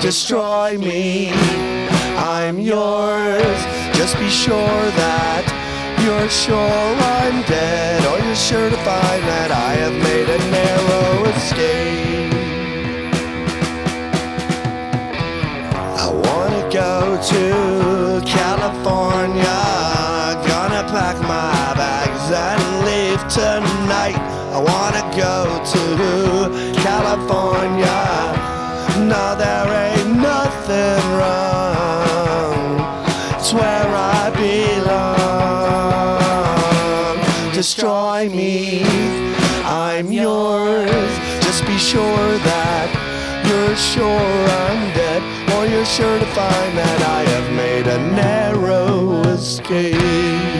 destroy me. I'm yours. Just be sure that you're sure I'm dead, or you're sure to find that I have made a narrow escape. I wanna go to California, gonna pack my bags and leave tonight. I wanna go to California. No, there ain't nothing wrong. It's where I belong. Destroy me, I'm yours. Just be sure that you're sure I'm dead, or you're sure to find that I have made a narrow escape.